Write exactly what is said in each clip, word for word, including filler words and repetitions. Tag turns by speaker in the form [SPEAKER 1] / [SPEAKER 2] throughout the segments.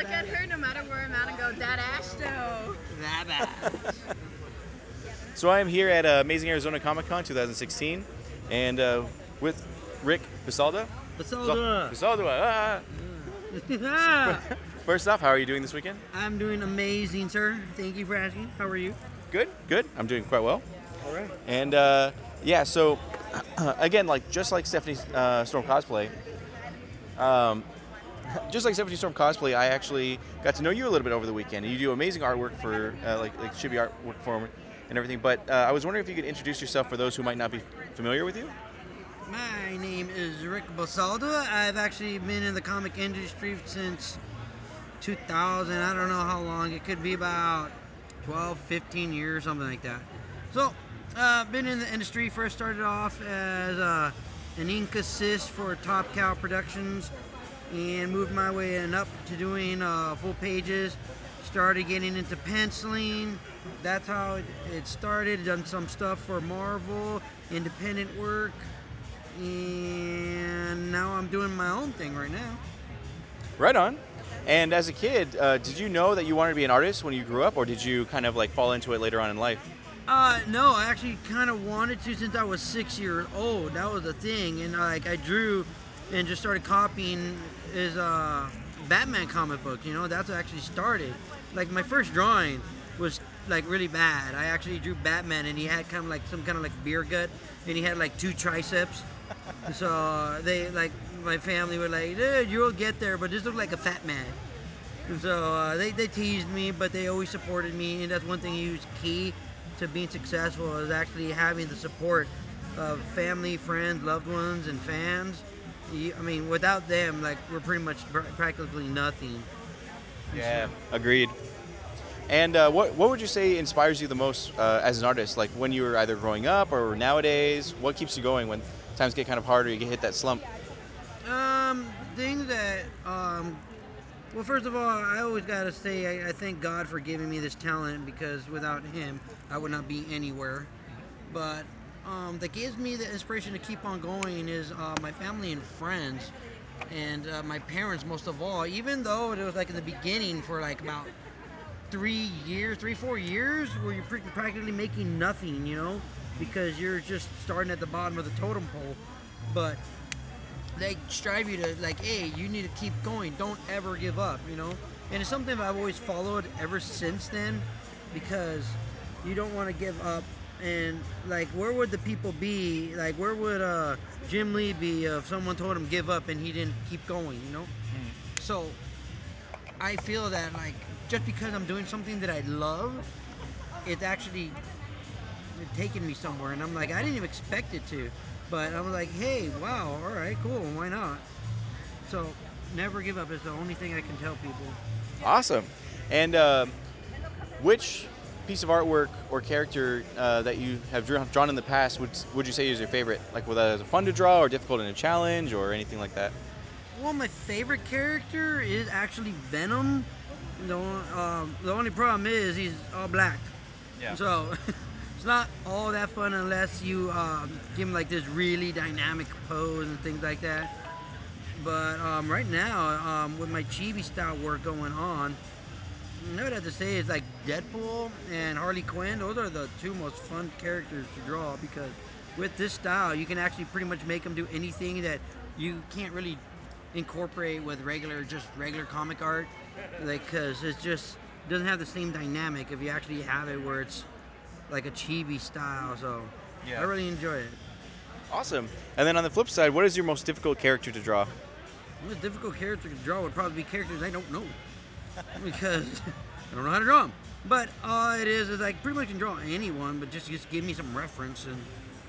[SPEAKER 1] look at her no matter where I'm at and go, that ass though.
[SPEAKER 2] That ass.
[SPEAKER 3] So I am here at uh, Amazing Arizona Comic Con twenty sixteen, and uh, with Rick Basalda.
[SPEAKER 2] Basalda.
[SPEAKER 3] Basalda. Ah. First off, how are you doing this weekend?
[SPEAKER 2] I'm doing amazing, sir. Thank you for asking. How are you?
[SPEAKER 3] Good, good. I'm doing quite well.
[SPEAKER 2] All right.
[SPEAKER 3] And uh, yeah, so again, like just like Stephanie uh, Storm cosplay, um, just like Stephanie Storm cosplay, I actually got to know you a little bit over the weekend. You do amazing artwork for uh, like like chibi artwork for 'em and everything. But uh, I was wondering if you could introduce yourself for those who might not be familiar with you.
[SPEAKER 2] My name is Rick Basalda. I've actually been in the comic industry since two thousand. I don't know how long. It could be about twelve, fifteen years, something like that. So, uh, been in the industry. First started off as uh, an ink assist for Top Cow Productions and moved my way and up to doing uh, full pages. Started getting into penciling. That's how it, it started. Done some stuff for Marvel, independent work, and now I'm doing my own thing right now.
[SPEAKER 3] Right on. And as a kid, uh, did you know that you wanted to be an artist when you grew up, or did you kind of like fall into it later on in life?
[SPEAKER 2] Uh, no, I actually kind of wanted to since I was six years old. That was the thing, and like I drew and just started copying his uh, Batman comic book. You know, that's what actually started. Like my first drawing was like really bad. I actually drew Batman, and he had kind of like some kind of like beer gut, and he had like two triceps. So uh, they like my family were like, "Dude, you'll get there," but this looked like a fat man. And so uh, they, they teased me, but they always supported me, and that's one thing who's key to being successful is actually having the support of family, friends, loved ones, and fans. You, I mean, without them, like we're pretty much pr- practically nothing.
[SPEAKER 3] Yeah, agreed. And uh, what what would you say inspires you the most uh, as an artist? Like when you were either growing up or nowadays, what keeps you going when times get kind of harder, you get hit that slump?
[SPEAKER 2] Um, things that um, well, first of all, I always gotta say I, I thank God for giving me this talent because without Him, I would not be anywhere. But um, that gives me the inspiration to keep on going is uh, my family and friends, and uh, my parents most of all. Even though it was like in the beginning for like about three years, three four years, where you're pretty, practically making nothing, you know, because you're just starting at the bottom of the totem pole. But they strive you to like, hey, you need to keep going. Don't ever give up, you know. And it's something I've always followed ever since then, because you don't want to give up. And like, where would the people be? Like, where would uh, Jim Lee be if someone told him give up and he didn't keep going? You know. So I feel that like just because I'm doing something that I love, it's actually taking me somewhere, and I'm like, I didn't even expect it to, but I'm like, hey, wow, all right, cool, why not? So never give up is the only thing I can tell people.
[SPEAKER 3] Awesome. And um which piece of artwork or character uh, that you have drawn, drawn in the past would would you say is your favorite? Like whether it's fun to draw or difficult in a challenge or anything like that?
[SPEAKER 2] Well, my favorite character is actually Venom. The, um, the only problem is he's all black.
[SPEAKER 3] Yeah.
[SPEAKER 2] So it's not all that fun unless you um, give him like this really dynamic pose and things like that. But um, right now, um, with my chibi style work going on, I would have to say it's like Deadpool and Harley Quinn. Those are the two most fun characters to draw because with this style, you can actually pretty much make them do anything that you can't really incorporate with regular, just regular comic art. Like, cause it's just doesn't have the same dynamic if you actually have it where it's like a chibi style. So I
[SPEAKER 3] Yeah.
[SPEAKER 2] really enjoy it.
[SPEAKER 3] Awesome. And then on the flip side, what is your most difficult character to draw?
[SPEAKER 2] The most difficult character to draw would probably be characters I don't know because I don't know how to draw them. But all it is is I pretty much can draw anyone, but just just give me some reference and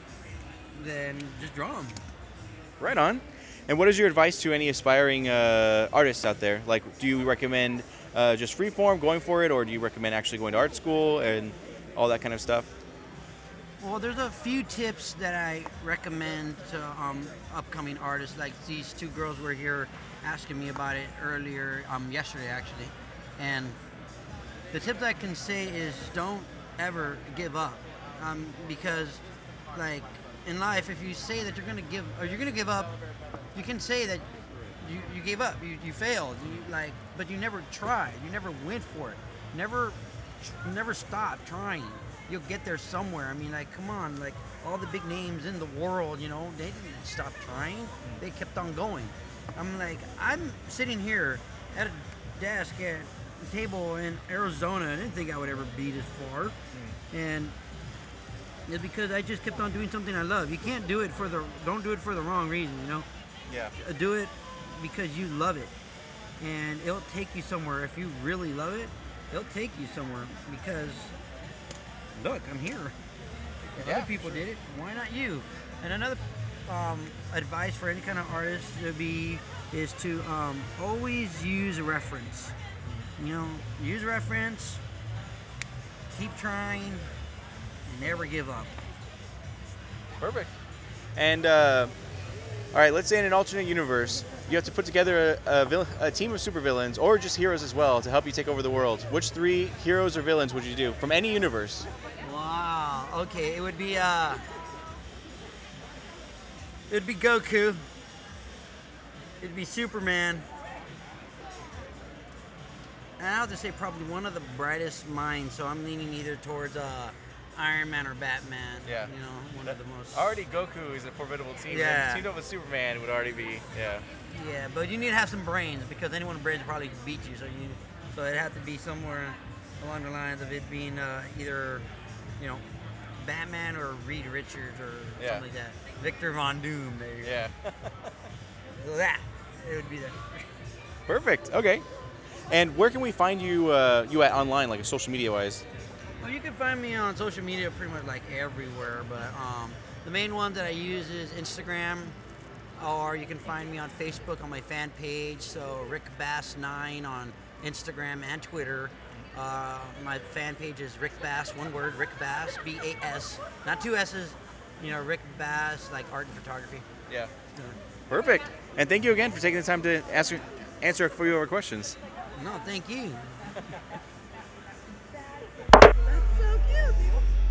[SPEAKER 2] then just draw them.
[SPEAKER 3] Right on. And what is your advice to any aspiring uh, artists out there? Like, do you recommend uh, just freeform, going for it, or do you recommend actually going to art school and all that kind of stuff?
[SPEAKER 2] Well, there's a few tips that I recommend to um, upcoming artists. Like these two girls were here asking me about it earlier, um, yesterday actually, and the tips I can say is don't ever give up, um, because like in life, if you say that you're gonna give or you're gonna give up, you can say that you, you gave up. You, you failed. You like, but you never tried. You never went for it. Never, you never stop trying. You'll get there somewhere. I mean, like, come on, like all the big names in the world, you know, they didn't stop trying. They kept on going. I'm like, I'm sitting here at a desk at a table in Arizona. I didn't think I would ever be this far, and it's because I just kept on doing something I love. You can't do it for the, don't do it for the wrong reason, you know.
[SPEAKER 3] Yeah.
[SPEAKER 2] Do it because you love it, and it'll take you somewhere. If you really love it, it'll take you somewhere. Because look, I'm here. If
[SPEAKER 3] Yeah,
[SPEAKER 2] other people
[SPEAKER 3] sure.
[SPEAKER 2] did it, why not you? And another um, advice for any kind of artist to be is to um, always use a reference. You know, use a reference. Keep trying. Never give up.
[SPEAKER 3] Perfect. And uh, all right, let's say in an alternate universe, you have to put together a, a, vil- a team of supervillains or just heroes as well to help you take over the world. Which three heroes or villains would you do from any universe?
[SPEAKER 2] Wow. Okay, it would be uh, it'd be Goku. It'd be Superman. And I have to say probably one of the brightest minds. So I'm leaning either towards uh, Iron Man or Batman.
[SPEAKER 3] Yeah.
[SPEAKER 2] You know, one of the most.
[SPEAKER 3] Already Goku is a formidable team.
[SPEAKER 2] Yeah.
[SPEAKER 3] Teamed up with Superman would already be, yeah.
[SPEAKER 2] Yeah, but you need to have some brains because anyone with brains will probably beat you. So you, so it'd have to be somewhere along the lines of it being uh, either, you know, Batman or Reed Richards or
[SPEAKER 3] Yeah.
[SPEAKER 2] something like that. Victor Von Doom. There you go.
[SPEAKER 3] Yeah.
[SPEAKER 2] So that it would be there.
[SPEAKER 3] Perfect. Okay. And where can we find you uh, you at online, like social media wise?
[SPEAKER 2] Well, you can find me on social media pretty much like everywhere, but um, the main one that I use is Instagram, or you can find me on Facebook on my fan page. So Rick Bass nine on Instagram and Twitter. Uh, my fan page is Rick Bass, one word, Rick Bass, B A S, not two S's. You know, Rick Bass, like art and photography.
[SPEAKER 3] Yeah.
[SPEAKER 2] Uh,
[SPEAKER 3] Perfect. And thank you again for taking the time to answer answer a few of our questions.
[SPEAKER 2] no, thank you.
[SPEAKER 1] That's so cute.